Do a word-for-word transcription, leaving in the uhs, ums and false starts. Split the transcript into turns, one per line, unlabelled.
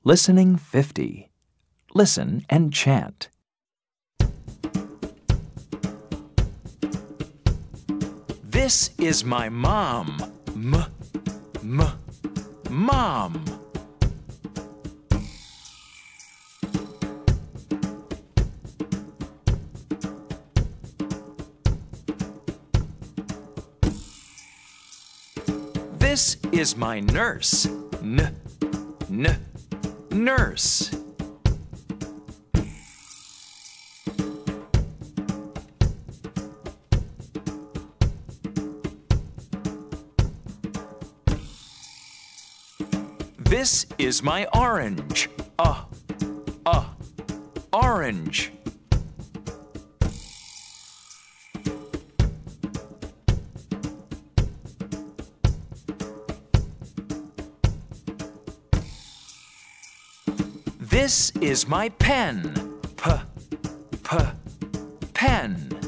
Listening fifty. Listen and chant. This is my mom. M, m, mom. This is my nurse. N, n, nurse. This is my orange. Uh, uh, orange. This is my pen. P, p, pen.